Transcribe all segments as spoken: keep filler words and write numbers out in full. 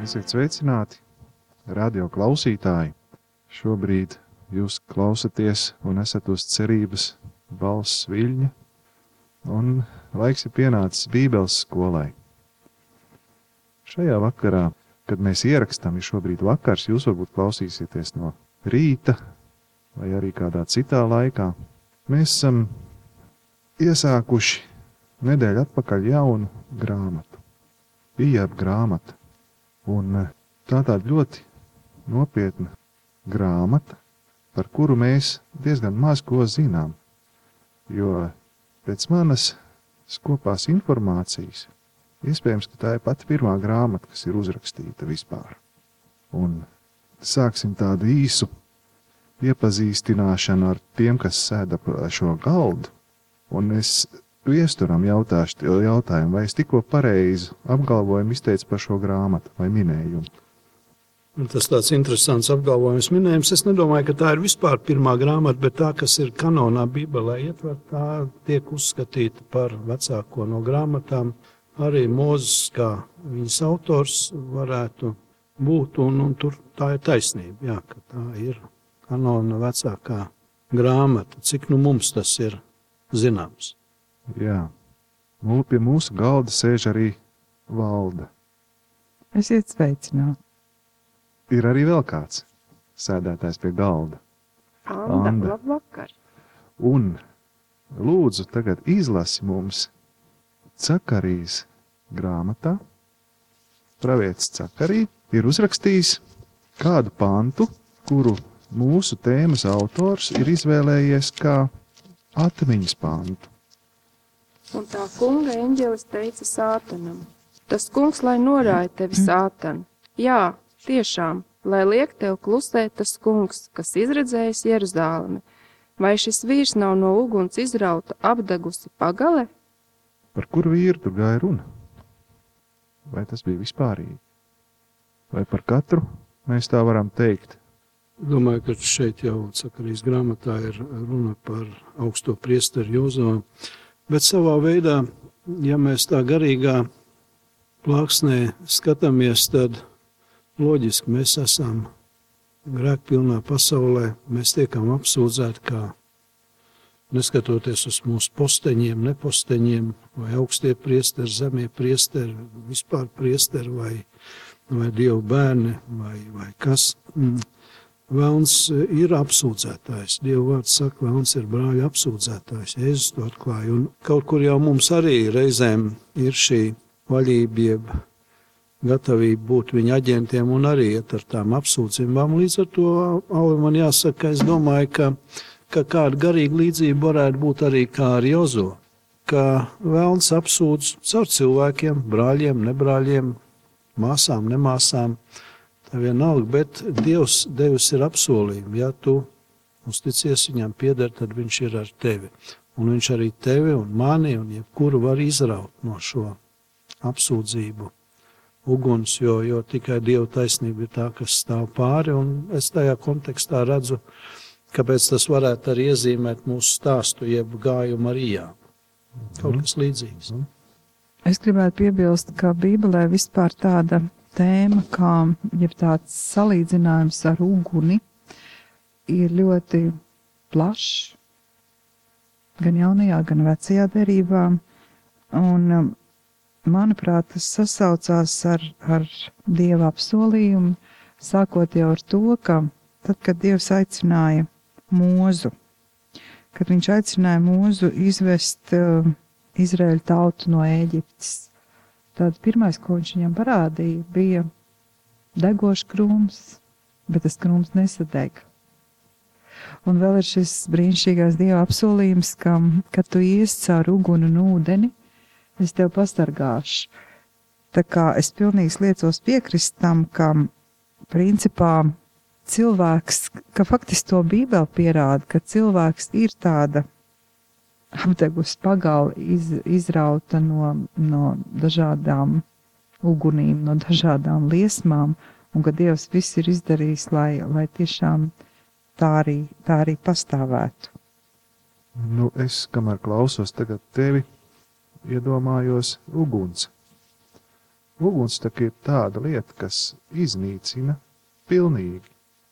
Esiet sveicināti, radio klausītāji. Šobrīd jūs klausaties un esat uz cerības balss viļņa, un laiks ir pienācis Bībeles skolai. Šajā vakarā, kad mēs ierakstām, ir šobrīd vakars, jūs varbūt klausīsieties no rīta vai arī kādā citā laikā. Mēs esam iesākuši nedēļu atpakaļ jaunu grāmatu. Ijab grāmata. Un tā tāda ļoti nopietna grāmata, par kuru mēs diezgan maz ko zinām. Jo pēc manas skopās informācijas, iespējams, ka tā ir pati pirmā grāmata, kas ir uzrakstīta vispār. Un sāksim tādu īsu iepazīstināšanu ar tiem, kas sēda šo galdu. Un es viesturam jautāšu jautājumu, vai es tikko pareizu apgalvojumu izteicu par šo grāmatu vai minējumu. Tas tāds interesants apgalvojums minējums. Es nedomāju, ka tā ir vispār pirmā grāmata, bet tā, kas ir kanonā Bībelē ietver, tā tiek uzskatīta par vecāko no grāmatām. Arī Mūzes, kā viņas autors, varētu būt, un, un tur tā ir taisnība, jā, ka tā ir kanona vecākā grāmata. Cik nu mums tas ir zināms? Jā, nu, pie mūsu galda sēž arī Valde. Esiet sveicināti. Ir arī vēl kāds sēdētājs pie galda. Anda, Anda. Labvakar. Un lūdzu tagad izlasi mums Cakarijas grāmatā. Pravietis Cakarija ir uzrakstījis kādu pantu, kuru mūsu tēmas autors ir izvēlējies kā atmiņas pantu. Un tā kunga eņģelis teica Sātanam: tas kungs, lai norāja tevi, Sātan. Jā, tiešām, lai liek tev klusēt tas kungs, kas izredzējis Jeruzālemi. Vai šis vīrs nav no uguns izrauta apdegusi pagale? Par kuru vīru tur gāja runa? Vai tas bija vispārīgi? Vai par katru mēs tā varam teikt? Domāju, ka šeit jau Cakarijas grāmatā ir runa par augsto priesteri Jozo. Bet savā veidā, ja mēs tā garīgā plāksnē skatāmies, tad loģiski mēs esam grēkpilnā pasaulē. Mēs tiekam apsūdzēti, kā neskatoties uz mūsu posteņiem, neposteņiem, vai augstie priesteri, zemie priesteri, vispār priesteri, vai, vai Dievu bērni, vai, vai kas. Velns ir apsūdzētājs. Dieva vārds saka, velns ir brāļa apsūdzētājs. Jēzus to atklāja. Un kaut kur jau mums arī reizēm ir šī vaļība, jeb gatavība būt viņa aģentiem un arī iet ar tām apsūdzībām. Līdz ar to, Auli, man jāsaka, es domāju, ka, ka kāda garīga līdzība varētu būt arī kā ar Jozo. Ka velns apsūdz caur cilvēkiem, brāļiem, nebrāļiem, māsām, nemāsām. Tā vienalga, bet Dievs devis ir apsolījumi. Ja tu uzticies viņam pieder, tad viņš ir ar tevi. Un viņš arī tevi un mani un jebkuru var izraut no šo apsūdzību uguns, jo, jo tikai Dieva taisnība ir tā, kas stāv pāri. Un es tajā kontekstā redzu, kāpēc tas varētu arī iezīmēt mūsu stāstu, jeb gājumu ar Ijābu. Kaut kas līdzīgs. Es gribētu piebilst, ka Bībelē vispār tāda tēma, kā jeb tāds salīdzinājums ar uguni, ir ļoti plašs, gan jaunajā, gan vecajā derībā. Un, manuprāt, tas sasaucās ar, ar Dieva apsolījumu, sākot jau ar to, ka tad, kad Dievs aicināja Mūzu, kad viņš aicināja Mūzu izvest uh, Izraēļu tautu no Ēģiptes, tad pirmais, ko viņš viņam parādīja, bija degošs krūms, bet tas krūms nesadeg. Un vēl ir šis brīnišķīgais Dieva apsolījums, ka, kad tu ies caur uguni un ūdeni, es tev pasargāšu. Tā kā es pilnīgi liecos piekrist tam, ka principā cilvēks, ka faktiski to Bībele pierāda, ka cilvēks ir tāda apdegus pagala iz, izrauta no, no dažādām ugunīm, no dažādām liesmām, un ka Dievs viss ir izdarījis, lai, lai tiešām tā arī, tā arī pastāvētu. Nu, es, kamēr klausos tagad tevi, iedomājos uguns. uguns tā ir tāda lieta, kas iznīcina pilnīgi.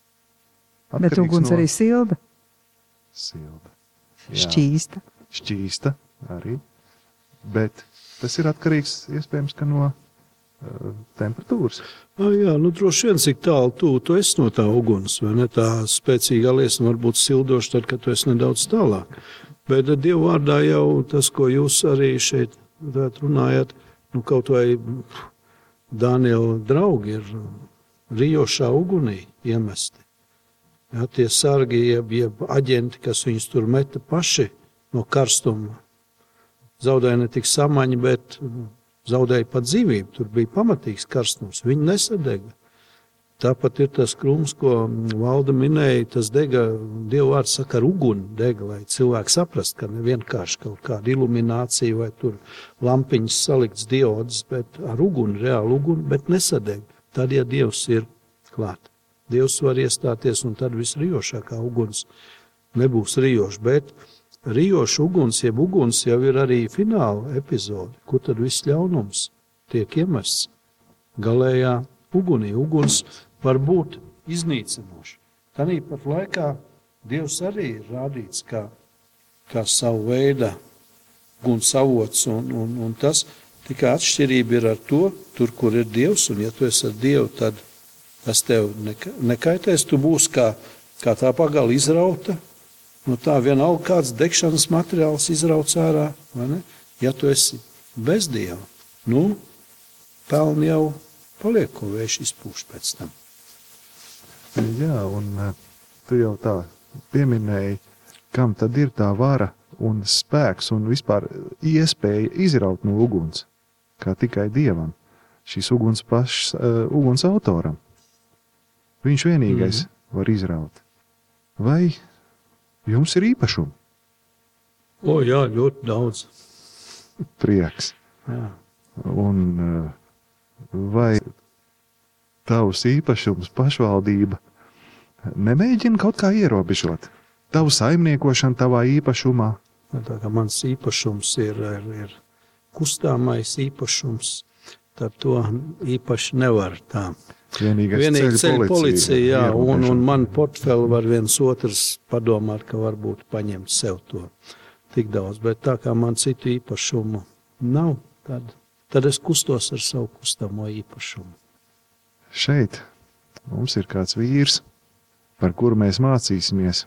Bet Atkarīgs uguns no... arī silda, Silda. Jā. šķīsta. Šķīsta arī, bet tas ir atkarīgs iespējams, ka no uh, temperatūras. Ah, jā, nu droši vien, cik tālu tu, tu esi no tā uguns, vai ne? Tā spēcīgā liesma var būt sildoša tad, kad tu esi nedaudz tālāk. Bet Dievu vārdā jau tas, ko jūs arī šeit runājat, nu kaut vai Daniela draugi ir rijošā ugunī iemesti. Jā, tie sargi, jeb, jeb aģenti, kas viņus tur meta paši no karstuma, zaudēja ne tik samaņu, bet zaudēja pat dzīvību. Tur bija pamatīgs karstums. Viņi nesadega. Tāpat ir tas krūms, ko Valda minēja, tas dega, Dieva vārds saka, ar uguni dega, lai cilvēki saprast, ka ne vienkārši kaut kāda iluminācija vai tur lampiņas salikts diodas, bet ar uguni, reāli uguni, bet nesadega. Tad, ja Dievs ir klāt. Dievs var iestāties, un tad visrijošākā uguns nebūs rijošs, bet rijošs uguns, jeb uguns jau ir arī fināla epizode, kur tad viss ļaunums tiek iemests galējā ugunī. Uguns var būt iznīcinošs. Tanī pat laikā Dievs arī ir rādīts kā, kā savu veidu uguns avots, un, un, un tas tikai atšķirība ir ar to, tur, kur ir Dievs, un ja tu esi ar Dievu, tad tas tev neka, nekaitēs, tu būsi kā, kā tā pagala izrauta, no tā vienalga kāds degšanas materiāls izrauts ārā, vai ne? Ja tu esi bez Dieva, nu, pelni jau paliek, ko vējš izpūš pēc tam. Jā, un tu jau tā pieminēji, kam tad ir tā vara un spēks un vispār iespēja izraut no uguns, kā tikai Dievam, šīs uguns pašs, uh, uguns autoram. Viņš vienīgais mm. var izraut. Vai jums ir īpašumi? O, jā, ļoti daudz. Prieks. Jā. Un vai tavs īpašums pašvaldība nemēģina kaut kā ierobežot? Tavu saimniekošanu tavā īpašumā? Tā kā mans īpašums ir, ir, ir kustāmais īpašums, tad to īpaši nevar tā. Vienīgais Vienīgi ceļu ceļu policija, jā, un, un man ierobežot. portfeli var viens otrs padomāt, ka varbūt paņemt sev to tik daudz, bet tā kā man citu īpašumu nav, tad, tad es kustos ar savu kustamo īpašumu. Šeit mums ir kāds vīrs, par kuru mēs mācīsimies,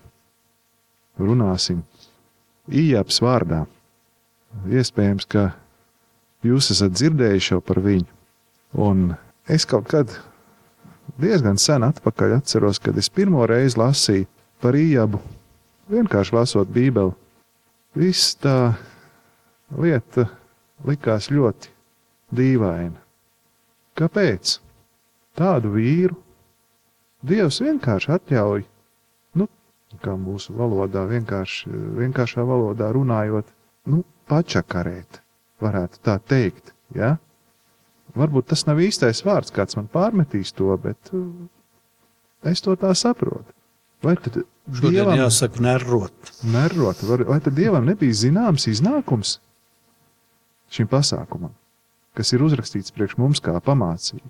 runāsim Ījabs vārdā. Iespējams, ka jūs esat dzirdējuši jau par viņu, un es kaut kad diezgan sen atpakaļ atceros, kad es pirmo reizi lasīju par Ījabu, vienkārši lasot Bībeli. Viss tā lieta likās ļoti dīvaina. Kāpēc? Tādu vīru Dievs vienkārši atļauj, nu, kā mūsu valodā, vienkārši, vienkāršā valodā runājot, nu, pačakarēt, varētu tā teikt, ja? Varbūt tas nav īstais vārds, kāds man pārmetīs to, bet es to tā saprotu. Vai tad Šodien Dievam, jāsaka nerrot. nerot, vai, vai tad Dievam nebija zināms iznākums šim pasākumam, kas ir uzrakstīts priekš mums kā pamācība?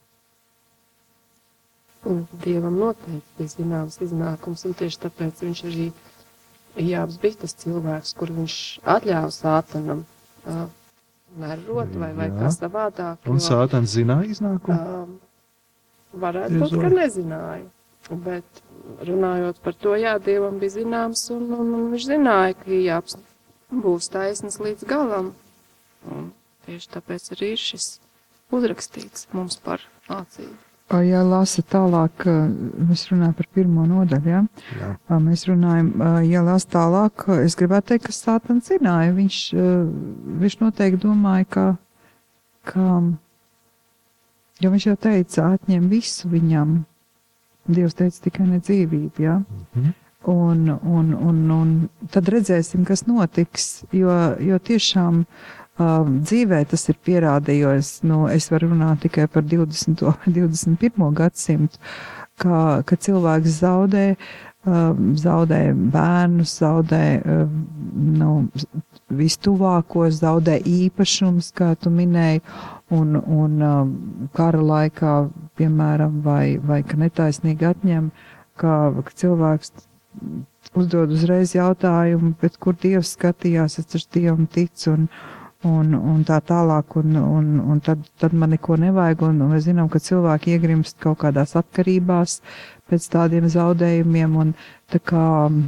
Un Dievam noteikti bija zināms iznākums, un tieši tāpēc viņš arī Ījabs bija tas cilvēks, kur viņš atļāva Sātanam uh, nerot vai, vai kā savādāk. Un Sātans zināja iznākumu? Um, varētu būt, ka nezināja. Bet runājot par to, jā, Dievam bija zināms, un, un, un viņš zināja, ka Ījabs būs taisns līdz galam. Un tieši tāpēc arī ir šis uzrakstīts mums par mācību. Ja lasa tālāk, mēs runājam par pirmo nodaļu, ja? Jā. Mēs runājam, ja lasa tālāk, es gribētu teikt, ka Sātans zināja, viņš, viņš noteikti domāja, ka, ka, jo viņš jau teica, atņem visu viņam, Dievs teica tikai ne dzīvību, ja? Mm-hmm. Un, un, un, un tad redzēsim, kas notiks, jo, jo tiešām Uh, dzīvē tas ir pierādījis, nu, es varu runāt tikai par divdesmito vai divdesmit pirmo gadsimtu, ka, ka cilvēks zaudē, uh, zaudē bērnus, zaudē uh, nu, vistuvākos, zaudē īpašums, kā tu minēji, un, un um, kara laikā, piemēram, vai, vai ka netaisnīgi atņem, ka, ka cilvēks uzdod uzreiz jautājumu, bet kur Dievs skatījās, es taču Dievam ticu, un, un, un tā tālāk, un, un, un tad, tad man neko nevajag, un, un mēs zinām, ka cilvēki iegrimst kaut kādās atkarībās pēc tādiem zaudējumiem, un tā kā,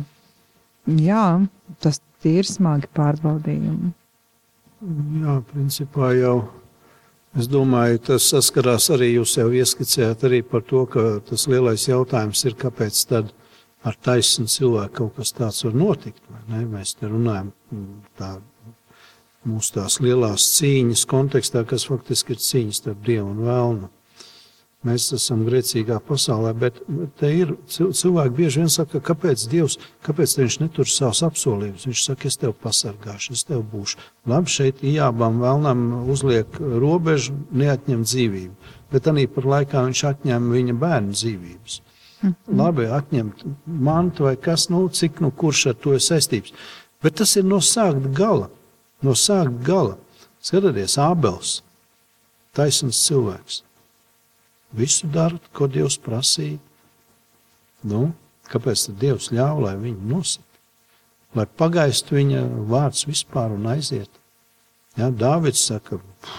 jā, tas tie ir smagi pārbaudījumi. Jā, principā jau, es domāju, tas saskarās arī, jūs jau ieskicējāt arī par to, ka tas lielais jautājums ir, kāpēc tad ar taisnu cilvēku kaut kas tāds var notikt, vai ne? Mēs te runājam tā, mūsu tās lielās cīņas kontekstā, kas faktiski ir cīņas starp Dievu un velnu. Mēs esam grēcīgā pasaulē, bet te ir cilvēki bieži vien saka, kāpēc Dievs, kāpēc viņš netur savus apsolījumus. Viņš saka, es tev pasargāšu, es tev būšu. Labi, šeit Ijābam vēlnam uzliek robežu, neatņem dzīvību, bet arī par laikā viņš atņem viņa bērnu dzīvības. Mm-hmm. Labi, atņemt mantu vai kas, nu, cik, nu, kurš ar to ir saistības. Bet tas ir no sākt gala, no sākt gala. Skatieties, Ābels, taisns cilvēks. Visu dara, ko Dievs prasīja. Nu, kāpēc tad Dievs ļauj, lai viņu nosit? Lai pagaistu viņa vārds vispār un aiziet. Ja, Dāvids saka,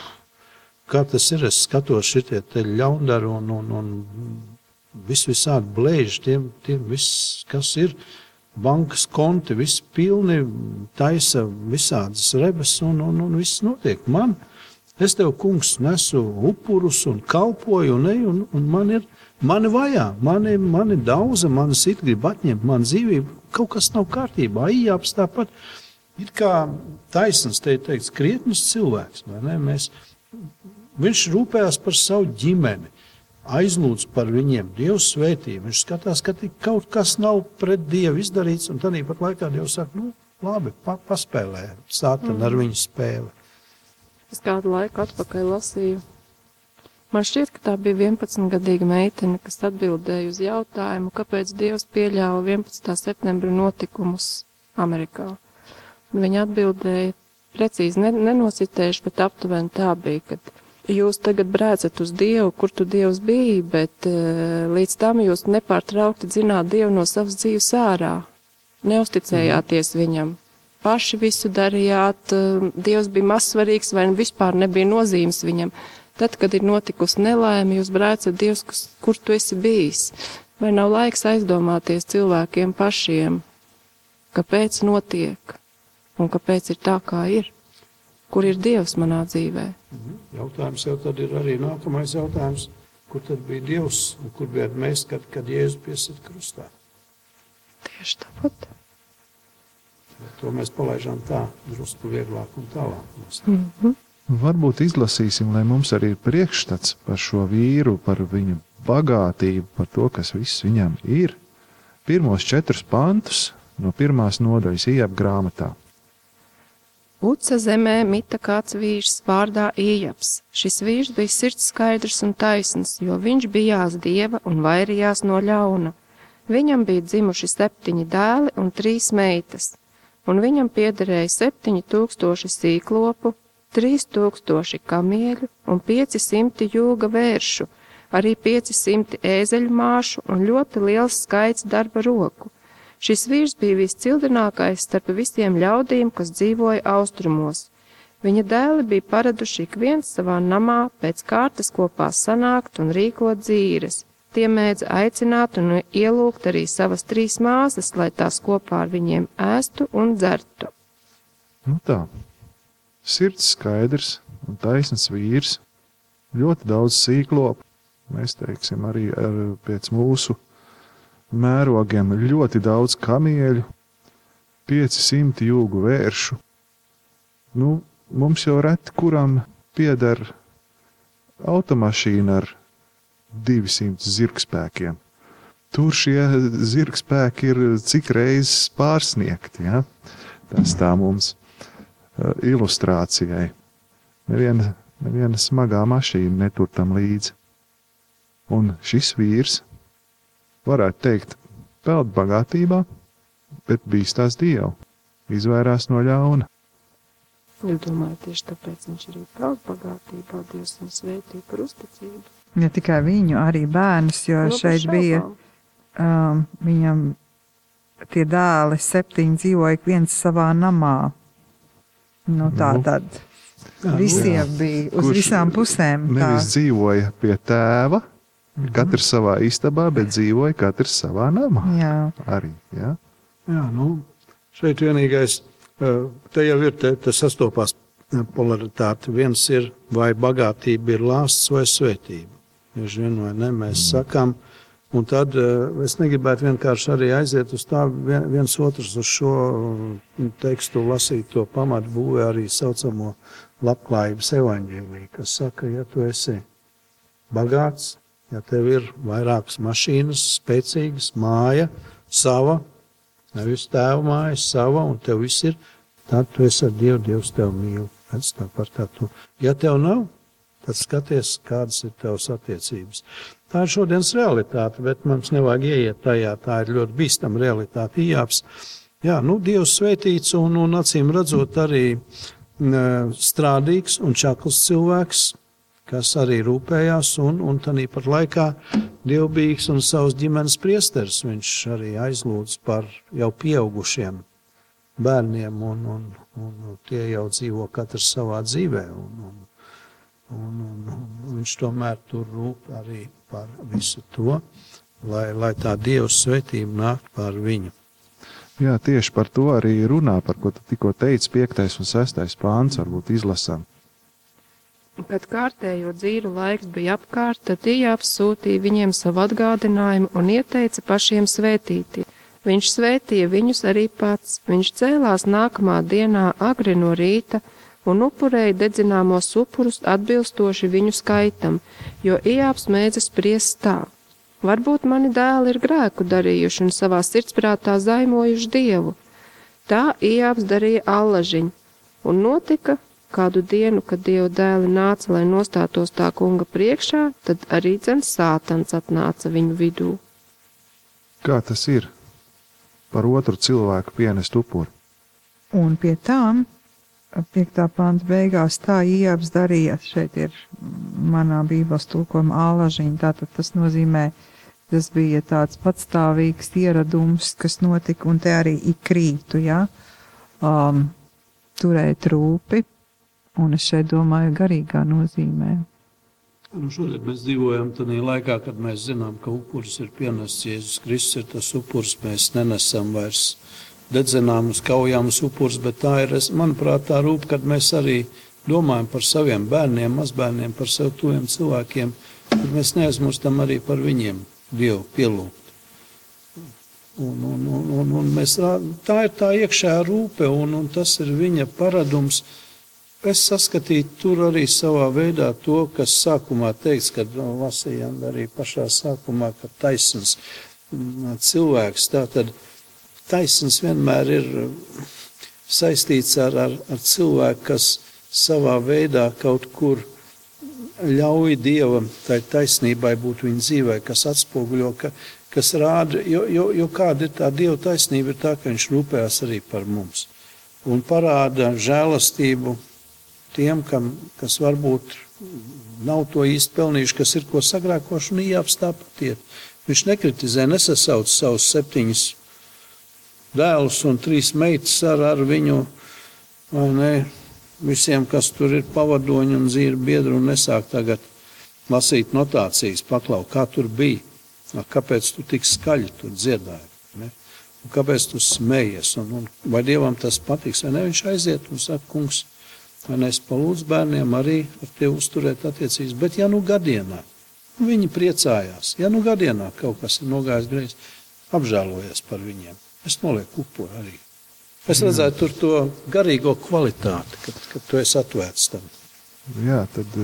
kā tas ir, es skatos šitie te ļaundari un, un, un visu visādi blēži, tiem, tiem viss, kas ir, bankas konti, viss pilni, taisa visādas rebes un, un, un viss notiek. Man Es tev, kungs, nesu upurus un kalpoju un eju, un, un man ir, mani vajā, mani, mani daudza, mani sit grib atņemt, man dzīvību, kaut kas nav kārtībā. Ijābs tāpat ir kā taisns, te ir teikts, krietnes cilvēks, vai ne? Mēs, viņš rūpējās par savu ģimeni, aizlūdz par viņiem, Dievs svētību. Viņš skatās, ka kaut kas nav pret Dievu izdarīts, un tad pat laikā Dievs saka, nu, labi, pa, paspēlē, sātan mm. ar viņu spēli. Es kādu laiku atpakaļ lasīju. Man šķiet, ka tā bija vienpadsmitgadīga meitene, kas atbildēja uz jautājumu, kāpēc Dievs pieļāva vienpadsmitā septembra notikumus Amerikā. Un viņa atbildēja, precīzi nenositējuši, bet aptuveni tā bija, ka jūs tagad brēcat uz Dievu, kur tu Dievs biji, bet uh, līdz tam jūs nepārtraukti dzināt Dievu no savas dzīves ārā. Neusticējāties viņam. Paši visu darījāt, Dievs bija mazsvarīgs vai vispār nebija nozīmes viņam. Tad, kad ir notikusi nelaime, jūs brēcat Dievs, kur tu esi bijis. Vai nav laiks aizdomāties cilvēkiem pašiem, kāpēc notiek un kāpēc ir tā, kā ir? Kur ir Dievs manā dzīvē? Jautājums jau tad ir arī nākamais jautājums, kur tad bija Dievs un kur bijāt mēs, kad, kad Jēzus piesit krustā? Tieši tāpat. To mēs palaižām tā, drusku vieglāk un tālāk. Mm-hmm. Varbūt izlasīsim, lai mums arī ir priekšstats par šo vīru, par viņu bagātību, par to, kas viss viņam ir. Pirmos četrus pantus no pirmās nodaļas Ijaba grāmatā. Uca zemē mita kāds vīrs vārdā Ijabs. Šis vīrs bija sirds skaidrs un taisns, jo viņš bijās Dieva un vairījās no ļauna. Viņam bija dzimuši septiņi dēli un trīs meitas. Un viņam piederēja septiņi tūkstoši sīklopu, trīs tūkstoši kamieļu un pieci simti jūga vēršu, arī pieci simti ēzeļu māšu un ļoti liels skaits darba roku. Šis vīrs bija viscildinākais starp visiem ļaudīm, kas dzīvoja austrumos. Viņa dēli bija paraduši ik viens savā namā pēc kārtas kopā sanākt un rīkot dzīres. Tie mēdz aicināt un ielūgt arī savas trīs māsas, lai tās kopā ar viņiem ēstu un dzertu. Nu tā, sirds skaidrs un taisns vīrs, ļoti daudz sīklopu, mēs teiksim arī ar, pēc mūsu mērogiem ļoti daudz kamieļu, pieci simti jūgu vēršu. Nu, mums jau reti kuram pieder automašīna ar divsimt zirgspēkiem. Tur šie zirgspēki ir cik reizes pārsniegti, ja? Tas tā mums uh, ilustrācijai. Neviena, neviena smagā mašīna netur tam līdzi. Un šis vīrs, varētu teikt, peld bagātībā, bet bīstās Dievu, izvairās no ļauna. Es domāju, tieši tāpēc viņš arī pauž bagātībā, Dievs un svētī par uzticību. Ne tikai viņu, arī bērnus, jo No, šeit bez bija šaubām. um, viņam tie dēli septiņi dzīvoja ik viens savā namā. Nu, tā Nu. tad Jā, nu, visiem bija uz Kurš visām pusēm. Nevis Tā. dzīvoja pie tēva, katrs savā istabā, bet dzīvoja katrs savā namā. Jā, Arī, jā. Jā, nu, šeit vienīgais, eh, te jau ir, te, te sastopās polaritāte. Viens ir, vai bagātība ir lāsts vai svētība. Bieži vien vai ne, mēs mm. sakām, un tad eh, es negribētu vienkārši arī aiziet uz tā vien, viens otrs uz šo tekstu lasīt to pamatu būvē arī saucamo labklājības evaņģēliju, kas saka, ja tu esi bagāts, ja tev ir vairākas mašīnas, spēcīgas, māja, sava, nevis tēva māja, sava, un tev viss ir, tad tu esi ar Dievu, Dievs tev mīl. Tā par tā tu. Ja tev nav, tad skaties, kādas ir tavas attiecības. Tā ir šodienas realitāte, bet mums nevajag ieiet tajā, tā ir ļoti bīstama realitāte. Ījāps, jā, nu, Dievs svētīts un, un acīm redzot arī n, strādīgs un čakls cilvēks, kas arī rūpējās, un, un tanī pat laikā dievbijīgs un savas ģimenes priesteris. Viņš arī aizlūdz par jau pieaugušiem bērniem, un, un, un tie jau dzīvo katrs savā dzīvē, un, un, un, un, un viņš tomēr tur rūp arī par visu to, lai, lai tā Dieva svētība nāk par viņu. Jā, tieši par to arī runā, par ko tu tikko teici, piektais un sestais pāns, varbūt izlasām. Kad kārtējo dzīru laiks bija apkārt, tad Ījāps sūtīja viņiem savu atgādinājumu un ieteica pašiem svētīti. Viņš svētīja viņus arī pats. Viņš cēlās nākamā dienā agri no rīta un upurēja dedzināmos upurus atbilstoši viņu skaitam, jo Ījāps mēdza spriest tā. Varbūt mani dēli ir grēku darījuši un savā sirdsprātā zaimojuši Dievu. Tā Ījāps darīja allažiņu, un notika kādu dienu, kad Dieva dēli nāca, lai nostātos tā kunga priekšā, tad arī dzen Sātans atnāca viņu vidū. Kā tas ir par otru cilvēku pienest upuri? un pie tām piektā panta beigās tā Ījāps darīja. Šeit ir manā bībeles tulkojuma ālažiņa, tātad tas nozīmē, tas bija tāds patstāvīgs ieradums, kas notika, un te arī ik rītu, ja, um, turēt rūpi, un es šeit domāju garīgā nozīmē. Nu, šodien mēs dzīvojam tādā laikā, kad mēs zinām, ka upuris ir pienests. Jēzus Kristus ir tas upuris, mēs nenesam vairs dedzināmus, kaujāmus upuris, bet tā ir, manuprāt, tā rūp, kad mēs arī domājam par saviem bērniem, mazbērniem, par sev tuviem cilvēkiem, kad mēs neaizmirstam arī par viņiem Dievu pielūgt. Un, un, un, un, un mēs, tā ir tā iekšējā rūpe, un, un tas ir viņa paradums. Es saskatīju tur arī savā veidā to, kas sākumā teikts, kad lasījām arī pašā sākumā, ka taisns cilvēks. Tātad taisns vienmēr ir saistīts ar, ar, ar cilvēku, kas savā veidā kaut kur ļauj Dievam tai taisnībai būt viņa dzīvē, kas atspoguļo, ka, kas rāda, jo, jo, jo kāda ir tā Dieva taisnība, ir tā, ka viņš rūpējās arī par mums. Un parāda žēlastību tiem, kam, kas varbūt nav to īsti pelnījuši, kas ir ko sagrēkoši, un Ījāps tāpat iet. Viņš nekritizē, nesasauc savus septiņus dēlus un trīs meitas ar, ar viņu, vai ne, visiem, kas tur ir pavadoņi un dzīvi biedri, un nesāk tagad lasīt notācijas, paklau, kā tur bija, kāpēc tu tik skaļi tur dziedāji, ne? Un kāpēc tu smējies, un, un vai Dievam tas patiks, vai ne, viņš aiziet un saka, kungs, vai ne, es palūdzu bērniem arī ar tevi uzturēt attiecības, bet ja nu gadienā, viņi priecājās, ja nu gadienā kaut kas ir nogājis greizi, apžēlojies par viņiem, es nolieku upuri arī. Es redzētu tur to garīgo kvalitāti, kad, kad tu esi atvērts tam. Jā, tad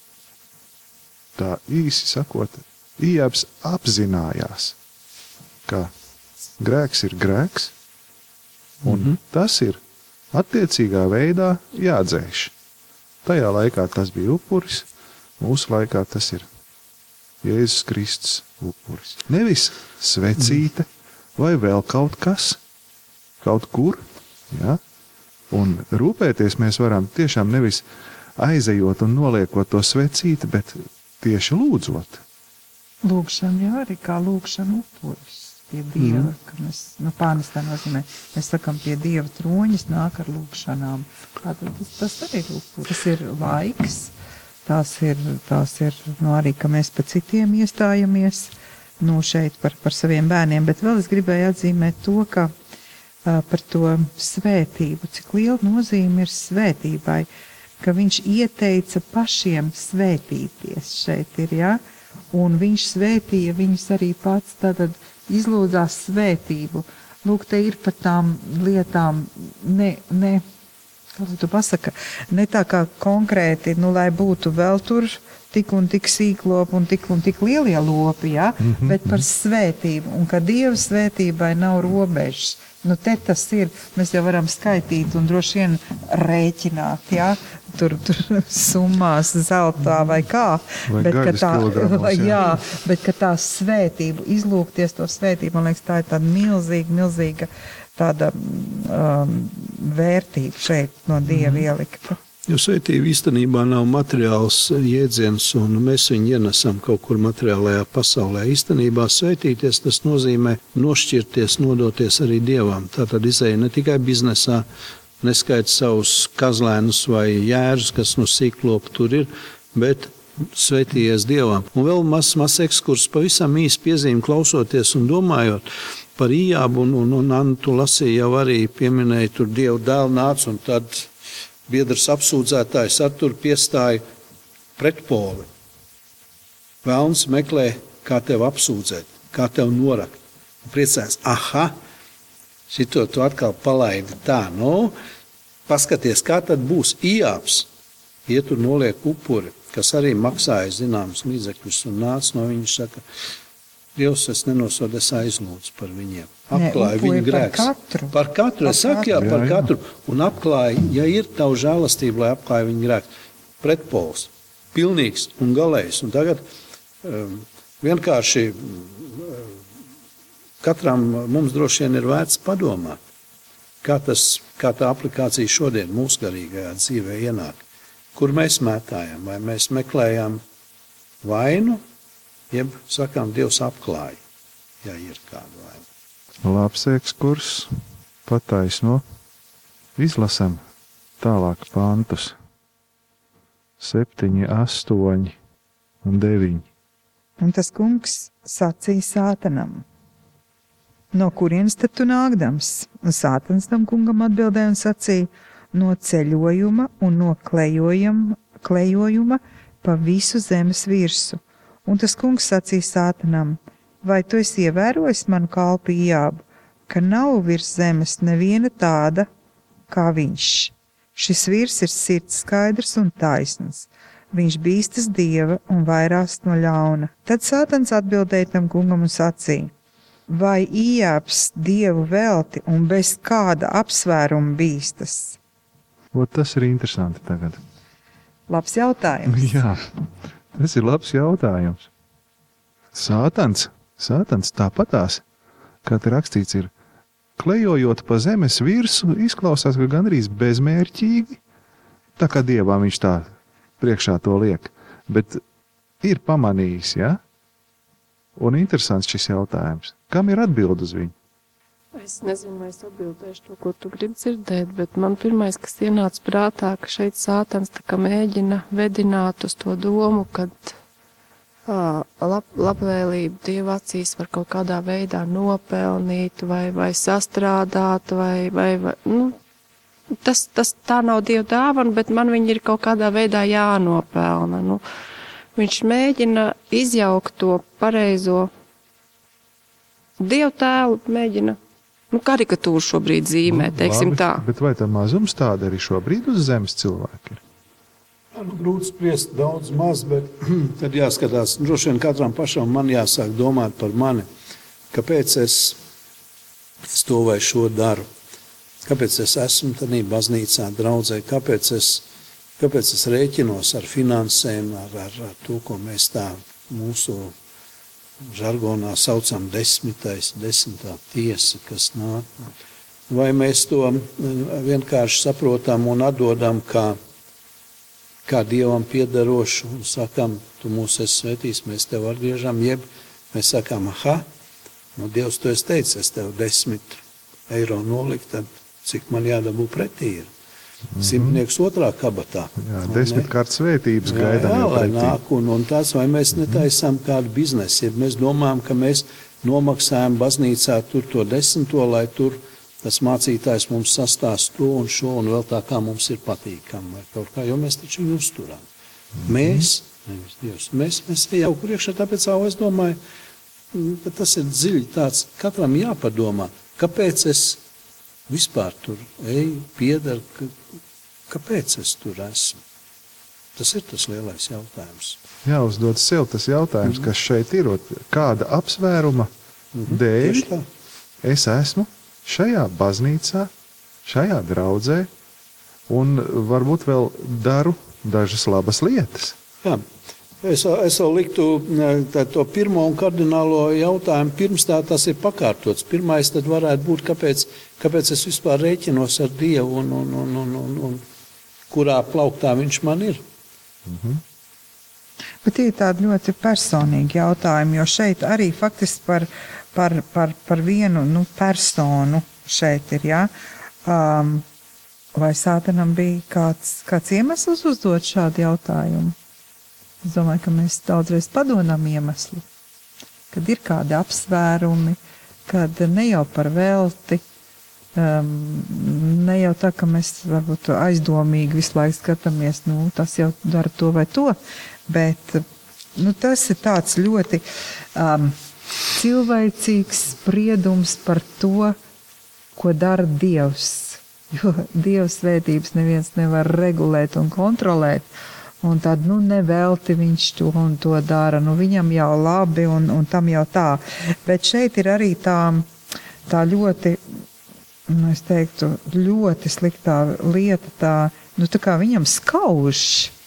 tā īsi sakot, Ījāps apzinājās, ka grēks ir grēks, un mm-hmm. tas ir attiecīgā veidā jādzēš. Tajā laikā tas bija upuris, mūsu laikā tas ir Jēzus Kristus upuris. Nevis svecīte vai vēl kaut kas, kaut kur, ja? Un rūpēties mēs varam tiešām nevis aizejot un noliekot to svecīti, bet tieši lūdzot. Lūkšana jau arī kā lūkšana upuris pie Dieva, mm. ka mēs, nu, pānestā nozīmē, mēs sakam, pie Dieva troņas nāk ar lūkšanām. Tātad tas, tas arī ir upuris, tas ir laiks, tās ir, tās ir, nu, arī, ka mēs pa citiem iestājamies, nu, šeit par, par saviem bērniem, bet vēl es gribēju atzīmēt to, ka uh, par to svētību, cik liela nozīme ir svētībai, ka viņš ieteica pašiem svētīties šeit ir, ja? Un viņš svētīja viņus arī pats, tātad izlūdzās svētību. Lūk, te ir par tām lietām, ne, ne, kā tu pasaka, ne tā kā konkrēti, nu, lai būtu vēl tur tik un tik sīklopi un tik un tik lielie lopi, ja? Mm-hmm. Bet par svētību, un ka Dieva svētībai nav robežas. Nu, te tas ir, mēs jau varam skaitīt un droši vien rēķināt, ja? Tur, tur summās zeltā vai kā. Vai bet, ka tā, vai, jā, bet ka tā svētība, izlūgties to svētību, man liekas, tā ir tāda milzīga, milzīga tāda um, vērtība šeit no Dieva mm. ielikta. Jo svētība īstenībā nav materiāls jēdziens, un mēs viņu ienesam kaut kur materiālajā pasaulē. Īstenībā svētīties, tas nozīmē nošķirties, nodoties arī Dievam. Tātad izēja ne tikai biznesā, neskaita savus kazlēnus vai jērus, kas no sīklopu tur ir, bet svētījies Dievam. Un vēl mazs maz ekskurs, pavisam īsti piezīme klausoties un domājot par Ijābu, un, un, un Antu lasīja jau arī pieminēja, tur Dievu dēlu nāca, un tad biedrs apsūdzētājs attur piestāja pretpoli. Velns meklē, kā tev apsūdzēt, kā tev norakt. Priecājas, aha, šito tu atkal palaidi tā, nu, paskaties, kā tad būs Ijābs. Iet un noliek upuri, kas arī maksāja zināmas līdzekļus, un nāca no viņa saka, Dievs, es nenosodu, es aizlūdzu par viņiem. Apklāja viņu grēks. Par katru. Par katru, es saku, jā, par katru. Un apklāja, ja ir tavu žēlastību, lai apklāja viņu grēks. Pretpols, pilnīgs un galējs. Un tagad um, vienkārši um, katram mums droši vien ir vērts padomāt, kā, tas, kā tā aplikācija šodien mūsu garīgajā dzīvē ienāk. Kur mēs mētājam, vai mēs meklējam vainu, jeb, sakām, Dievs apklāja, ja ir kāda vaina. Labs ekskurs, pataisno. Izlasam tālāk pantus. Septiņi, astoņi un deviņi. Un tas kungs sacīja Sātanam, no kurienes tad tu nākdams? Un Sātans tam kungam atbildēja un sacīja, no ceļojuma un no klejojuma, klejojuma pa visu zemes virsu. Un tas kungs sacīja Sātanam, vai tu esi ievērojis manu kalpu Ijābu, ka nav virs zemes neviena tāda kā viņš. Šis vīrs ir sirds skaidrs un taisns. Viņš bīstas Dieva un vairās no ļauna. Tad Sātans atbildēja tam kungam un sacīja, vai Ijābs Dievu velti un bez kāda apsvēruma bīstas? O, tas ir interesanti tagad. Labs jautājums. Jā. Tas ir labs jautājums. Sātans, Sātans tāpatās, kā te rakstīts ir, klejojot pa zemes virsu, izklausās, ka gandrīz bezmērķīgi, tā kā Dievā viņš tā priekšā to liek, bet ir pamanījis, ja? Un interesants šis jautājums. Kam ir atbild uz viņu? Es nezinu, vai es atbildēšu to, ko tu gribi dzirdēt, bet man pirmais, kas ienāca prātā, ka šeit Sātans tā kā mēģina vedināt uz to domu, kad ā, lab, labvēlību Dieva acīs var kaut kādā veidā nopelnīt vai, vai sastrādāt, vai, vai, vai nu, tas, tas tā nav Dieva dāvana, bet man viņi ir kaut kādā veidā jānopelna. Nu, viņš mēģina izjaukt to pareizo Dieva tēlu, mēģina nu, karikatūru šobrīd zīmē, teiksim Labi, tā. Bet vai tā mazums tāda arī šobrīd uz zemes cilvēki ir? Nu, grūti spriest daudz maz, bet tad jāskatās, droši vien katram pašam man jāsāk domāt par mani, kāpēc es, es to vai šo daru, kāpēc es esmu tādā baznīcā draudzē, kāpēc es, kāpēc es rēķinos ar finansēm, ar, ar, ar to, ko mēs tā mūsu žargonā saucam desmitais, desmitā tiesa, kas nāk. vai mēs to vienkārši saprotam un atdodam kā, kā Dievam piederošu un sakam, tu mūs esi svētījis, mēs tev atgriežam, jeb mēs sakam, aha, nu Dievs, tu esi teicis, es tev desmit eiro nolikt, tad cik man jādabū pretī ir. Simtnieks otrā kabatā. Jā, desmit kārt svētības gaidām jā, jau lai pretī. nāk, un, un tas, vai mēs netaisām kādu biznesu, ja mēs domājam, ka mēs nomaksājam baznīcā tur to desmito, lai tur tas mācītājs mums sastāst to un šo, un vēl tā kā mums ir patīkam, vai kaut kā, jo mēs taču viņu uzturam. Mēs, nevis Dievs, mēs, mēs jau kur iekšā, tāpēc jau es domāju, ka tas ir dziļi tāds, katram jāpadomā, kāpēc es vispār tur eju, piedar, ka, kāpēc es tur esmu? Tas ir tas lielais jautājums. Jāuzdod sev tas jautājums, kas šeit ir, kāda apsvēruma dēļ Tieši tā. es esmu šajā baznīcā, šajā draudzē un varbūt vēl daru dažas labas lietas. Jā. Es, es vēl liktu tā, to pirmo un kardinālo jautājumu, pirms tā tas ir pakārtots. Pirmais tad varētu būt, kāpēc, kāpēc es vispār rēķinos ar Dievu un, un, un, un, un, un kurā plauktā viņš man ir. Mhm. Bet tie ir tādi ļoti personīgi jautājumi, jo šeit arī faktiski par, par, par, par vienu nu, personu šeit ir, jā. Um, vai Sātanam bija kāds, kāds iemesls uzdot šādu jautājumu? Es domāju, ka mēs daudzreiz padomām iemeslu, kad ir kādi apsvērumi, kad ne jau par velti, um, ne jau tā, ka mēs varbūt aizdomīgi visu laiku skatāmies, nu, tas jau dara to vai to, bet nu, tas ir tāds ļoti um, cilvēcīgs spriedums par to, ko dara Dievs. Jo Dieva svētības neviens nevar regulēt un kontrolēt. Un tad, nu, nevelti viņš to un to dara, nu, viņam jau labi un, un tam jau tā. Bet šeit ir arī tā, tā ļoti, nu, es teiktu, ļoti sliktā lieta, tā, nu, tā kā viņam skauž.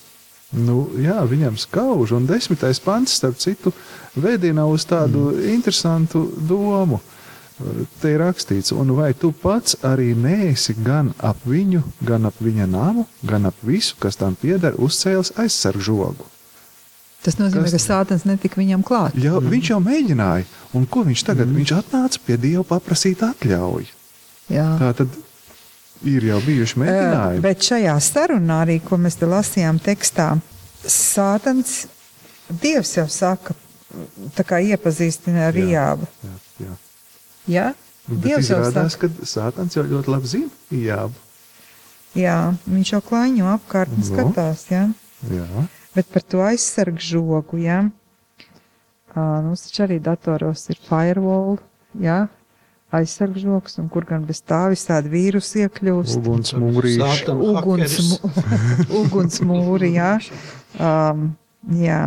Nu, jā, viņam skauž, un desmitais pants, starp citu, vēdina uz tādu mm. interesantu domu. Te ir rakstīts, un vai tu pats arī neesi gan ap viņu, gan ap viņa namu, gan ap visu, kas tam pieder, uzcēlis aizsargžogu. Tas nozīmē, kas... ka Sātans netika viņam klāt. Jā, mm. viņš jau mēģināja, un ko viņš tagad? Mm. Viņš atnāca pie Dieva paprasīt atļauju. Jā. Tā tad ir jau bijuši mēģinājumi. Bet šajā sarunā arī, ko mēs te lasījām tekstā, Sātans, Dievs jau saka, tā kā iepazīstina ar Ijābu. Jā, jā. Jā, bet Dievs jau izrādās, saka. ka Sātans jau ļoti labi zina Ijābu. Jā, viņš jau klaiņo apkārt un skatās, jā. Jā. Bet par to aizsargu žogu, jā. Uh, mums taču arī datoros ir firewall, jā, aizsargu žogs, un kur gan bez tā visādi vīrusi iekļūst. Uguns mūrīši. Uguns, uguns mūri, jā. Um, jā.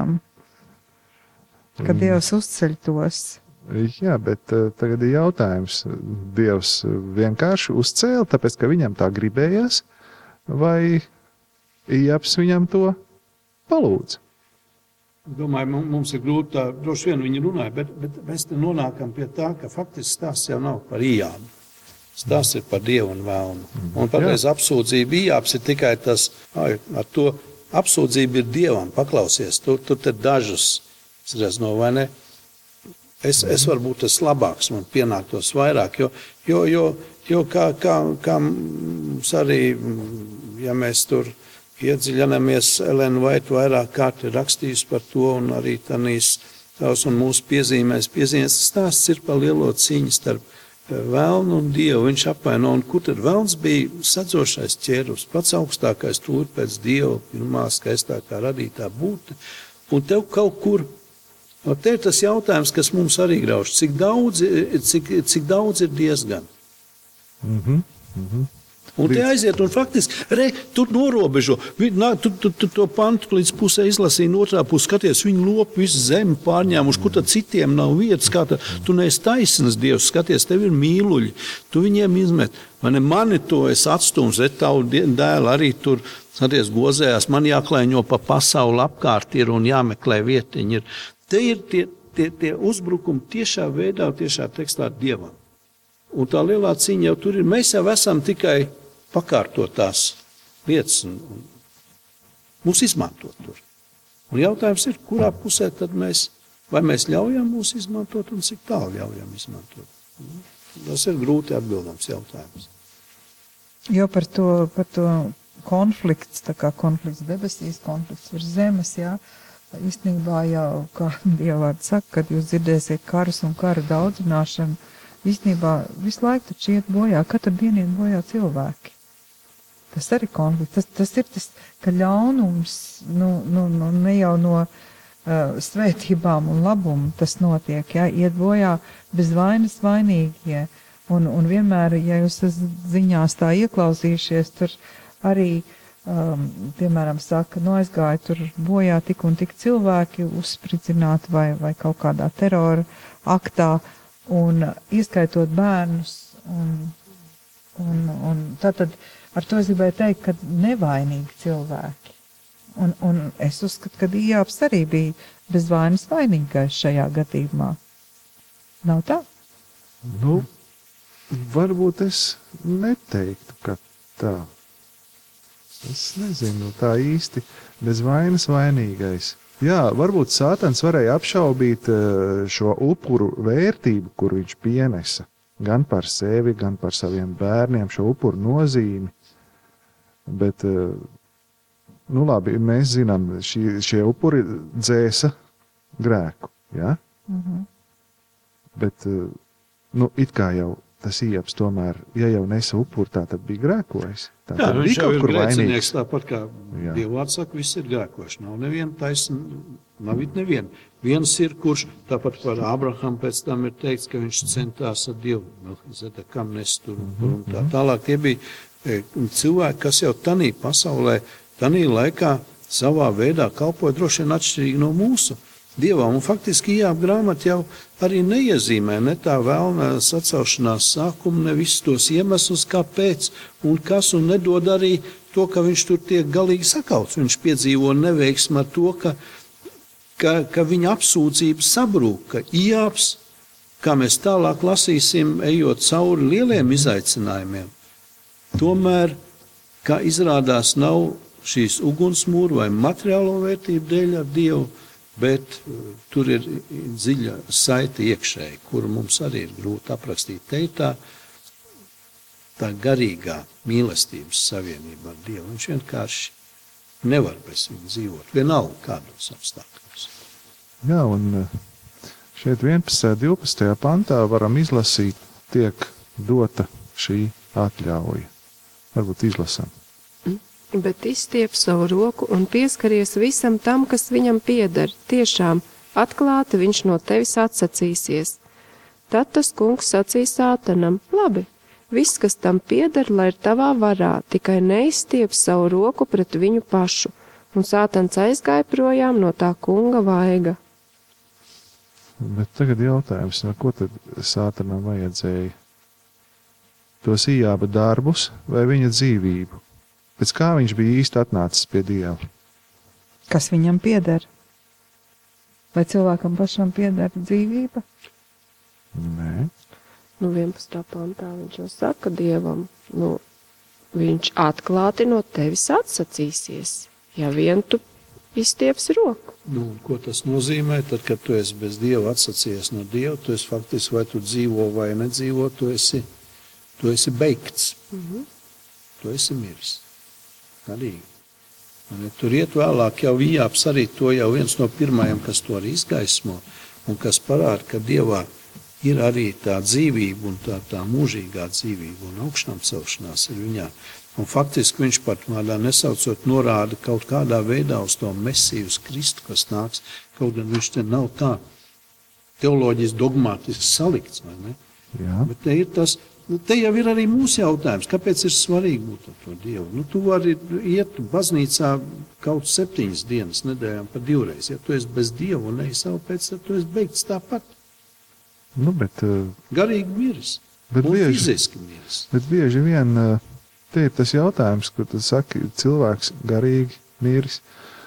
Kad Dievs uzceļ tos. Jā, bet uh, tagad ir jautājums. Dievs vienkārši uzcēla, tāpēc, ka viņam tā gribējās, vai Ijabs viņam to palūdz? Domāju, mums ir grūti tā, droši vien viņi runāja, bet, bet mēs te nonākam pie tā, ka faktiski stāsts jau nav par Ijābu. Stāsts ir par Dievu un vēlnu. Un patreiz apsūdzība Ijābs ir tikai tas, ai, ar to apsūdzība ir Dievam, paklausies, tur, tur te dažus, es redzu, vai ne? Es, es varu būt tas labāks, man pienāktos vairāk, jo, jo, jo, jo kā, kā, kā mums arī, ja mēs tur iedziļinamies, Elena Vaita vairāk kārt ir rakstījusi par to, un arī tanīs tavs un mūsu piezīmēs, piezīmēs, stāsts ir par lielo cīņu starp vēlnu un Dievu. Viņš apvaino, un kur tad vēlns bija sadzošais ķērus, pats augstākais tur pēc Dieva, pirmā skaistākā radītā būtne, un tev kaut kur. Un te ir tas jautājums, kas mums arī grauž. Cik daudz, cik, cik daudz ir diezgan? Mhm, mhm. Un te aiziet, un faktiski, re, tur norobežo. Nā, tu, tu, tu to pantu līdz pusē izlasīja, no otrā pusē skaties, viņu lopu visu zemi pārņēmuši, kur tad citiem nav vietas, kā tad, tu neesi taisnas Dievs, skaties, tev ir mīluļi, tu viņiem izmet. Man ir mani to es atstums, et tavu dēlu arī tur, skaties, gozējās, man jāklaiņo pa pasauli apkārt ir un jāmeklē vietiņi ir. Te ir tie, tie, tie uzbrukumi tiešā veidā, tiešā tekstā Dievam. Un tā lielā cīņa jau tur ir. Mēs jau esam tikai pakārtotās lietas un, un mūs izmantot tur. Un jautājums ir, kurā pusē tad mēs, vai mēs ļaujam mūs izmantot un cik tālu ļaujam izmantot. Tas ir grūti atbildams jautājums. Jo par to, par to konflikts, tā kā konflikts debesīs, konflikts virs zemes, jā, īstenībā jau, kā Dievvārds saka, kad jūs dzirdēsiet karus un kara daudzināšanu, īstenībā visu laiku taču iet bojā, katru dienu iet bojā cilvēki. Tas arī konflikts, tas, tas ir tas, ka ļaunums, nu, nu, nu ne jau no uh, svētībām un labumu tas notiek, jā, iet bojā bez vainas vainīgie. Un, un vienmēr, ja jūs ziņās tā ieklausījušies, tur arī, um, piemēram, saka, no aizgāja tur bojā tik un tik cilvēki uzspridzināti vai, vai kaut kādā terora aktā, un ieskaitot bērnus. Un, un, un tātad ar to es gribēju teikt, ka nevainīgi cilvēki. Un, un es uzskatu, ka Ijābs arī bija bez vainas vainīgais šajā gadījumā. Nav tā? Nu, varbūt es neteiktu, ka tā. Es nezinu, tā īsti bez vainas vainīgais. Jā, varbūt Sātans varēja apšaubīt šo upuru vērtību, kur viņš pienesa. Gan par sevi, gan par saviem bērniem, šo upuru nozīmi. Bet, nu labi, mēs zinām, šie, šie upuri dzēsa grēku, ja? Mhm. Bet, nu, it kā jau tas Ijabs tomēr, ja jau nesa upuri, tā tad bija grēkojis. Tā Jā, tad viņš bija jau kaut ir kur grēcinieks, vainīgs. tāpat kā Jā. Dievvārds saka, viss ir grēkoši. Nav neviena taisna, nav it neviena. Viens ir, kurš, tāpat par Abrahamu pēc tam ir teikts, ka viņš centās ar Dievu, kam nes tur un tā tālāk. Tie bija cilvēki, kas jau tanī pasaulē, tanī laikā savā veidā kalpoja droši vien atšķirīgi no mūsu Dievam. Un faktiski Ijāba grāmata jau arī neiezīmē ne tā vēlna sacelšanās sākumu, ne visus tos iemeslus, kāpēc un kas, un nedod arī to, ka viņš tur tiek galīgi sakauts. Viņš piedzīvo neveiksmu ar to, ka, ka, ka viņa apsūdzības sabrūk, ka Ijābs, kā mēs tālāk lasīsim, ejot cauri lieliem izaicinājumiem, tomēr, kā izrādās, nav šīs ugunsmūra vai materiālo vērtību dēļ ar Dievu, bet uh, tur ir dziļa saite iekšēji, kuru mums arī ir grūti aprakstīt. Te ir tā, tā garīgā mīlestības savienība ar Dievu. Viņš vienkārši nevar bez viņa dzīvot, vienalga kādos apstākļos. Jā, un šeit vienpadsmitajā, divpadsmitajā pantā varam izlasīt, tiek dota šī atļauja. Varbūt izlasam. Bet izstiep savu roku un pieskaries visam tam, kas viņam pieder. Tiešām, atklāti viņš no tevis atsacīsies. Tad tas kungs sacīja Sātanam, labi, viss, kas tam pieder, lai ir tavā varā, tikai neizstiep savu roku pret viņu pašu. Un Sātans aizgāja projām no tā kunga vaiga. Bet tagad jautājums, no ko tad Sātanam vajadzēja? Tos Ijāba darbus vai viņa dzīvību? Pēc kā viņš bija īsti atnācis pie Dieva? Kas viņam pieder? Vai cilvēkam pašam pieder dzīvība? Nē. Nu, vienpadsmitā pantā viņš jau saka Dievam, nu, viņš atklāti no tevis atsacīsies, ja vien tu izstiepsi roku. Nu, ko tas nozīmē? Tad, kad tu esi bez Dieva atsacījies no Dieva, tu esi faktiski, vai tu dzīvo vai nedzīvo, tu esi, tu esi beigts. Mhm. Tu esi miris. Arī. Un, ja tur iet vēlāk, jau Ijābs arī to jau viens no pirmajiem, kas to arī izgaismo un kas parāda, ka Dievā ir arī tā dzīvība un tā, tā mūžīgā dzīvība un augšām celšanās ir viņā. Un faktiski viņš pat mādā nesaucot norāda kaut kādā veidā uz to Mesiju, uz Kristu, kas nāks, kaut gan viņš te nav tā teoloģiski dogmātiski salikts, vai ne? Jā. Bet te ir tas, te jau ir arī mūsu jautājums, kāpēc ir svarīgi būt ar to Dievu. Nu, tu vari iet baznīcā kaut septiņas dienas nedēļām pa divreiz. Ja tu esi bez Dievu un neesi savu pēc, tad tu esi beigts tāpat. Nu, bet, Garīgi miris. Bet un bieži, fiziski miris. Bet bieži vien te ir tas jautājums, kur tu saki, cilvēks garīgi miris.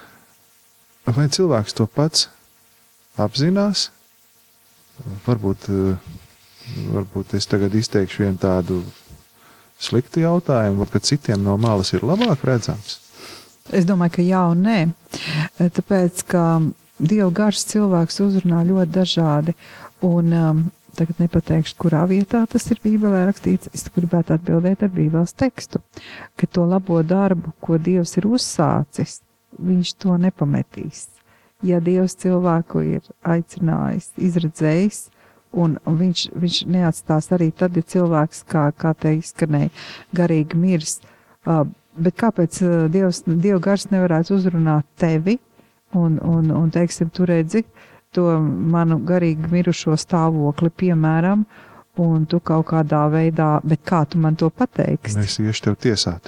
Vai cilvēks to pats apzinās? Varbūt varbūt es tagad izteikšu vienu tādu sliktu jautājumu, ka citiem no malas ir labāk redzams? Es domāju, ka jā un nē. Tāpēc, ka Dieva gars cilvēks uzrunā ļoti dažādi. Un um, tagad nepateikšu, kurā vietā tas ir Bībelē rakstīts. Es gribētu atbildēt ar Bībeles tekstu, ka to labo darbu, ko Dievs ir uzsācis, viņš to nepametīs. Ja Dievs cilvēku ir aicinājis, izredzējis, un viņš, viņš neatstās arī tad, ja cilvēks, kā, kā te izskanēja, garīgi mirs. Uh, bet kāpēc uh, Dievs, Dieva gars nevarētu uzrunāt tevi un, un, un teiksim, tu redzi to manu garīgi mirušo stāvokli, piemēram, un tu kaut kādā veidā, bet kā tu man to pateiksi? Es iešu tev tiesāt.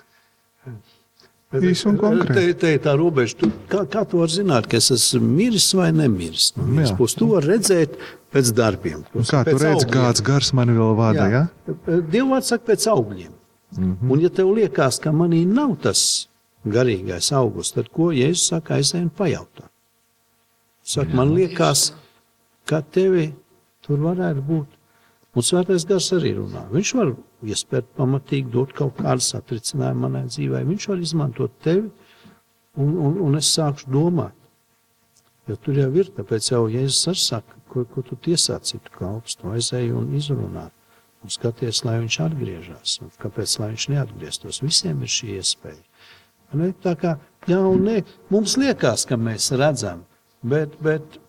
Īsi un konkrēti. Te, te ir tā robeža. Tu, kā, kā tu var zināt, ka es esmu miris vai nemiris? No vienas puses, tu var redzēt pēc darbiem. Un kā tu redzi, kāds gars mani vēl vada, ja? Dievvārds saka pēc augļiem. Mm-hmm. Un ja tev liekas, ka manī nav tas garīgais augurs, tad ko Jēzus saka, aizej un pajautā? Saka, man liekas, ka tevi tur varētu būt. Un svētais gars arī runā. Viņš var iespēt pamatīgi dot kaut kādu satricinājumu manai dzīvē. Viņš var izmantot tevi, un, un, un es sākšu domāt. Jo tur jau ir, tāpēc jau Jēzus arī saka, ko, ko tu tiesā citu kalpus, tu aizēji un izrunāt. Un skaties, lai viņš atgriežas. Un kāpēc, lai viņš neatgrieztos? Visiem ir šī iespēja. Ne? Tā kā, jā un ne, mums liekas, ka mēs redzam, bet, bet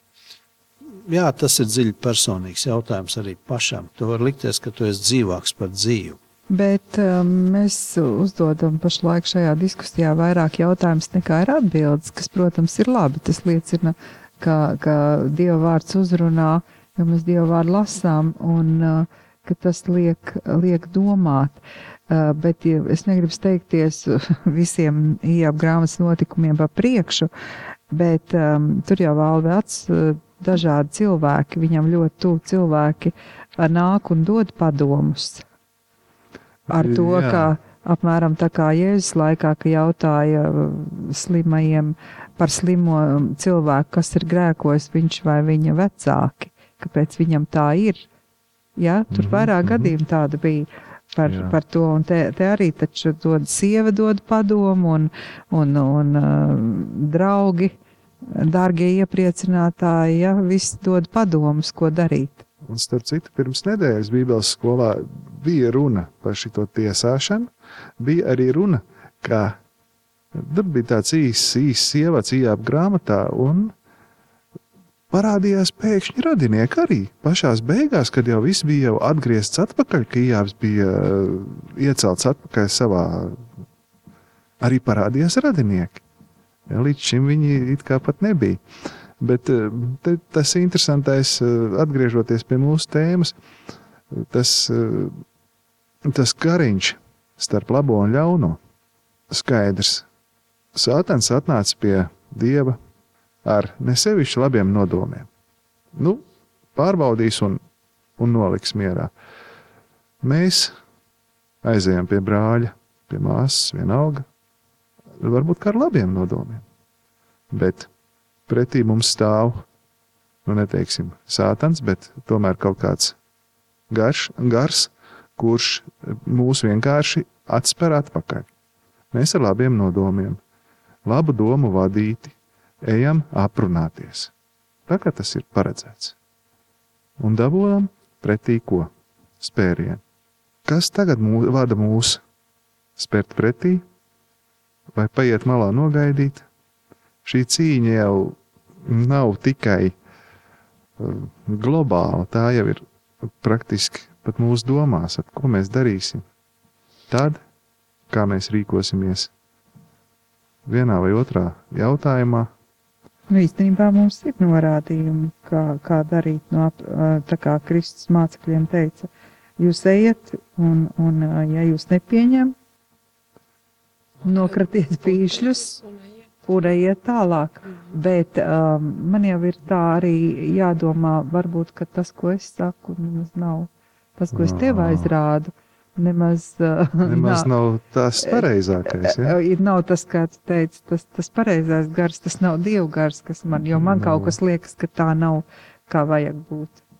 jā, tas ir dziļi personīgs jautājums arī pašam. Tu var likties, ka tu esi dzīvāks par dzīvu. Bet um, mēs uzdodam pašlaik šajā diskusijā vairāk jautājumus nekā ir atbildes, kas, protams, ir labi. Tas liecina, ka, ka Dieva vārds uzrunā, jo mēs Dieva vārdu lasām, un uh, ka tas liek, liek domāt. Uh, bet ja es negribu steigties visiem Ijāba grāmatas notikumiem pa priekšu, bet um, tur jau vēl vec uh, dažādi cilvēki, viņam ļoti tuvu cilvēki nāk un dod padomus. Ar to, Jā. Ka apmēram tā kā Jēzus laikā, ka jautāja slimajiem par slimo cilvēku, kas ir grēkojis, viņš vai viņa vecāki, kāpēc viņam tā ir. Ja? Tur mm-hmm. vairāk gadījumi tāda bija par, par to, un te, te arī taču dod sieva dod padomu, un, un, un uh, draugi, dārgie iepriecinātāji, ja, viss dod padomus, ko darīt. Un starp citu, pirms nedēļas Bībeles skolā bija runa par šito tiesāšanu, bija arī runa, ka tur bija tāds īsts, īsts ievads Ijāba grāmatā, un parādījās pēkšņi radinieki arī. Pašās beigās, kad jau viss bija jau atgriezts atpakaļ, ka Ijābs bija iecelts atpakaļ savā, arī parādījās radinieki. Ja, līdz šim viņi it kā pat nebija. Bet te, tas interesantais, atgriežoties pie mūsu tēmas, tas, tas kariņš starp labo un ļauno. Skaidrs. Sātans atnāca pie Dieva ar nesevišķi labiem nodomiem. Nu, pārbaudīs un, un noliks mierā. Mēs aizējām pie brāļa, pie māsas, vienalga, varbūt kā ar labiem nodomiem. Bet pretī mums stāv, nu neteiksim Sātans, bet tomēr kaut kāds garš, gars, kurš mūs vienkārši atspēr atpakaļ. Mēs ar labiem nodomiem, labu domu vadīti, ejam aprunāties. Tā kā tas ir paredzēts. Un dabūjam pretī ko? Spērienu. Kas tagad mū, vada mūs? Spērt pretī? Vai paiet malā nogaidīt? Šī cīņa jau nav tikai globāla, tā jau ir praktiski pat mūsu domās, ko mēs darīsim. Tad, kā mēs rīkosimies vienā vai otrā jautājumā. Nu, īstenībā mums ir norādījumi, kā, kā darīt, no, tā kā Kristus mācekļiem teica, jūs ejiet, un, un ja jūs nepieņem, nokratiet pīšļus, un ejiet tālāk. Bet um, man jau ir tā arī jādomā, varbūt, ka tas, ko es saku, nemaz nav tas, ko es tev aizrādu, nemaz, uh, nemaz nav, nav tas pareizākais. Ja? Ir nav tas, kā tu teici, tas, tas pareizais gars, tas nav Dievu gars, kas man, jo man no. kaut kas liekas, ka tā nav, kā vajag būt.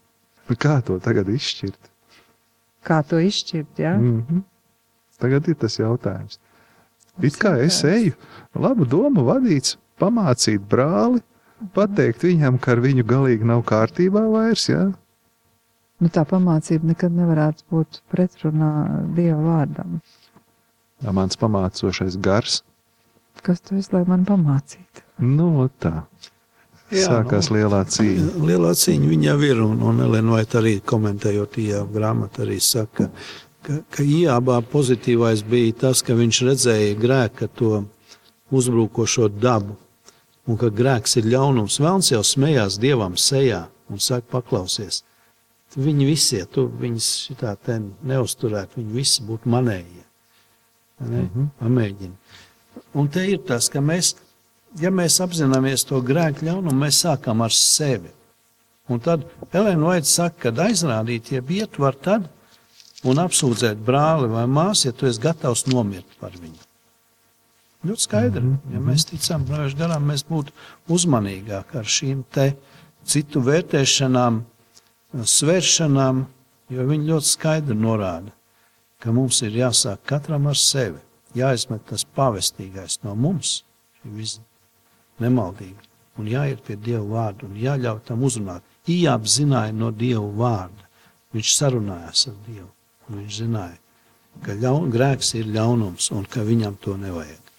Kā to tagad izšķirt? Kā to izšķirt, jā? Ja? Mm-hmm. Tagad ir tas jautājums. It kā es eju, labu domu vadīts, pamācīt brāli, pateikt viņam, ka ar viņu galīgi nav kārtībā vairs, jā? Nu, tā pamācība nekad nevarētu būt pretrunā Dieva vārdam. Jā, mans pamācošais gars. Kas tu esi, lai man pamācītu? Nu, tā. Jā, sākās nu, lielā cīņa. Lielā cīņa viņa jau ir, un, un Elena Vaita arī komentējot Ijāba grāmatu arī saka, ka, ka Ijābā pozitīvais bija tas, ka viņš redzēja grēka to uzbrukošo dabu, un ka grēks ir ļaunums. Velns jau smējās Dievam sejā un saka, paklausies, viņi visi, ja tu viņus šitā ten neuzturētu, viņi visi būtu manējie. Ne? Mm-hmm. Pamēģini. Un te ir tas, ka mēs ja mēs apzināmies to grēku ļaunumu, mēs sākam ar sevi. Un tad Elena Vaita saka, ka aizrādīt, ja iet var tad un apsūdzēt brāli vai māsu, ja tu esi gatavs nomirt par viņu. Ļoti skaidri. Mm-hmm. Ja mēs ticam brāļu garām, mēs būtu uzmanīgāk ar šīm te citu vērtēšanām, svēršanām, jo viņi ļoti skaidri norāda, ka mums ir jāsāk katram ar sevi, jāizmet tas pavestīgais no mums, šī visi nemaldīgi, un jāiet pie Dieva vārda, un jāļauj tam uzrunāt. Ijābs zināja no Dieva vārda. Viņš sarunājās ar Dievu, un viņš zināja, ka ļaun, grēks ir ļaunums, un ka viņam to nevajag.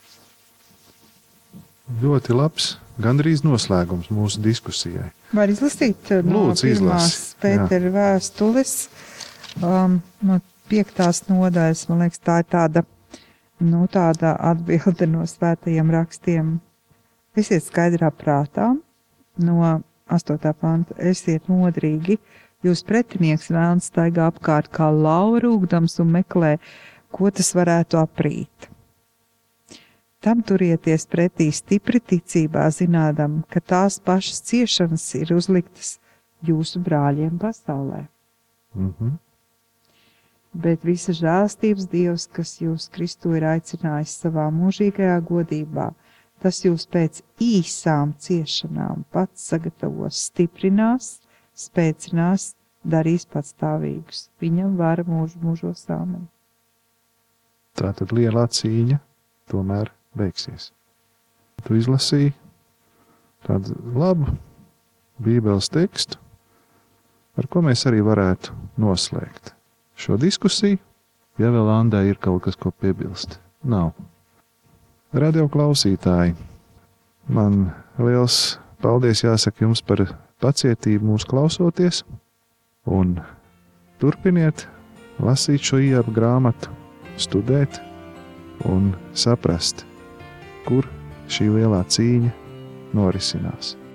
Ļoti labs, gandrīz noslēgums mūsu diskusijai. Var izlasīt no Lūdzu, pirmās izlas. Pētera vēstules, um, no piektās nodaļas, man liekas, tā ir tāda, nu, tāda atbilde no svētajiem rakstiem. Esiet skaidrā prātā, no astotā panta, esiet modrīgi, jūs pretinieks vēlns staigā apkārt kā lauva rūgdams un meklē, ko tas varētu aprīt. Tam turieties pretī stipri ticībā, zinādam, ka tās pašas ciešanas ir uzliktas jūsu brāļiem pasaulē. Mm-hmm. Bet visa žēlstības Dievs, kas jūs Kristu ir aicinājis savā mūžīgajā godībā, tas jūs pēc īsām ciešanām pats sagatavos, stiprinās, spēcinās, darīs patstāvīgus. Viņam vara mūžu mūžos āmen. Tātad lielā cīņa tomēr beigsies. Tu izlasīji tādu labu Bībeles tekstu, ar ko mēs arī varētu noslēgt šo diskusiju, ja vēl Andai ir kaut kas, ko piebilst. Nav. Radio klausītāji, man liels paldies jāsaka jums par pacietību mūs klausoties, un turpiniet lasīt šo Ijāba grāmatu, studēt un saprast, kur šī lielā cīņa norisinās.